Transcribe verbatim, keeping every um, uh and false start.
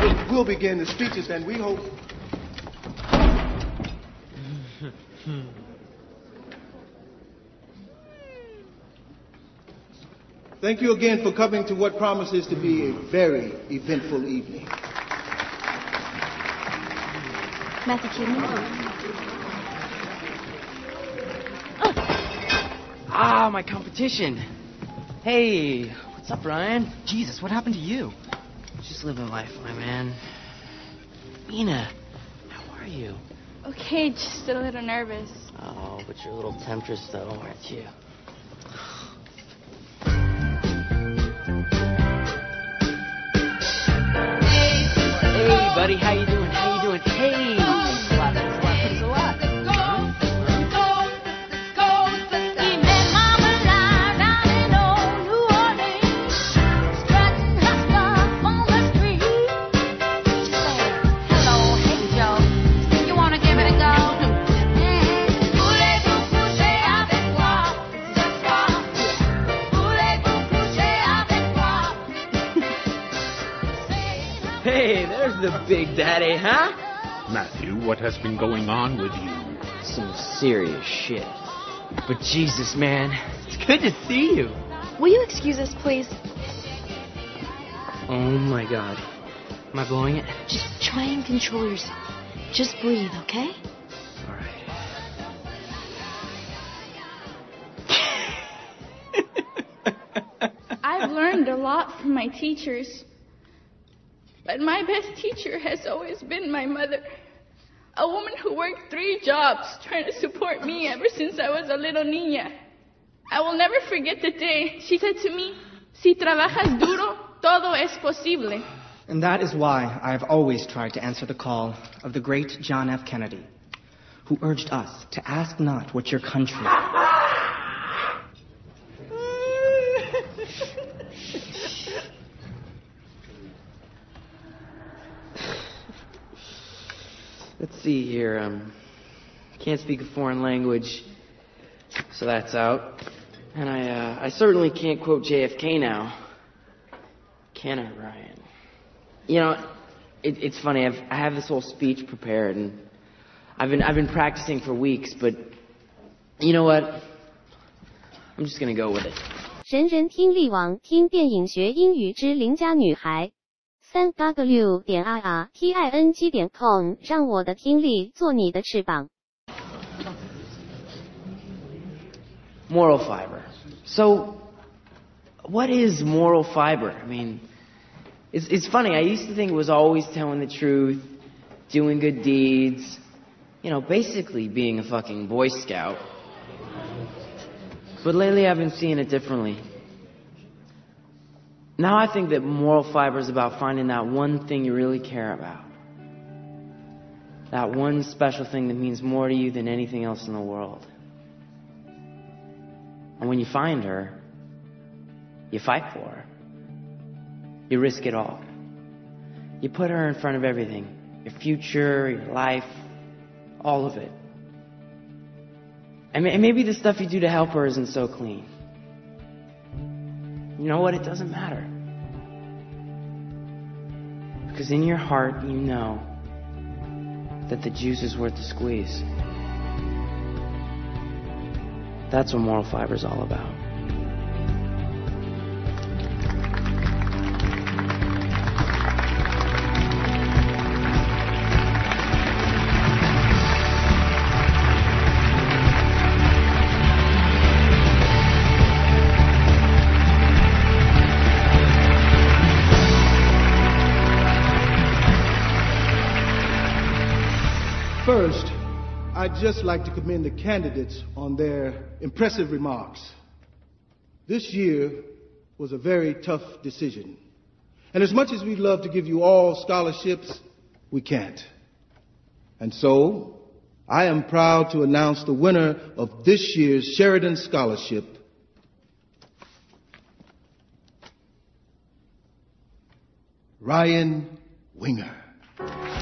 we'll, we'll begin the speeches, and we hope... Thank you again for coming to what promises to be a very eventful evening. Matthew Cuban. Ah, my competition. Hey, what's up, Ryan? Jesus, what happened to you? Just living life, my man. Mina, how are you? Okay, just a little nervous. Oh, but you're a little temptress, though, aren't you? Hey, buddy, how you doing? How you doing? Hey! Thanks a lot, thanks a lot, thanks a lot. Hey, there's the big daddy, huh? Matthew, what has been going on with you? Some serious shit. But Jesus, man, it's good to see you. Will you excuse us, please? Oh, my God. Am I blowing it? Just try and control yourself. Just breathe, okay? All right. I've learned a lot from my teachers. But my best teacher has always been my mother. A woman who worked three jobs trying to support me ever since I was a little niña. I will never forget the day she said to me, "Si trabajas duro, todo es posible." And that is why I have always tried to answer the call of the great John F. Kennedy, who urged us to ask not what your country... Let's see here. Um, can't speak a foreign language, so that's out. And I, uh, I certainly can't quote J F K now. Can I, Ryan? You know, it, it's funny. I've, I have this whole speech prepared, and I've been, I've been practicing for weeks. But you know what? I'm just gonna go with it. 人人听力网，听电影学英语之邻家女孩。三 w 点 i r t i n g 点 com 让我的听力做你的翅膀。 Moral fiber. So, what is moral fiber? I mean, it's, it's funny. I used to think it was always telling the truth, doing good deeds, you know, basically being a fucking Boy Scout. But lately I've been seeing it differently. Now I think that moral fiber is about finding that one thing you really care about. That one special thing that means more to you than anything else in the world. And when you find her, you fight for her. You risk it all. You put her in front of everything. Your future, your life, all of it. And maybe the stuff you do to help her isn't so clean. You know what? It doesn't matter. Because in your heart, you know that the juice is worth the squeeze. That's what moral fiber is all about. First, I'd just like to commend the candidates on their impressive remarks. This year was a very tough decision. And as much as we'd love to give you all scholarships, we can't. And so, I am proud to announce the winner of this year's Sheridan Scholarship, Ryan Winger.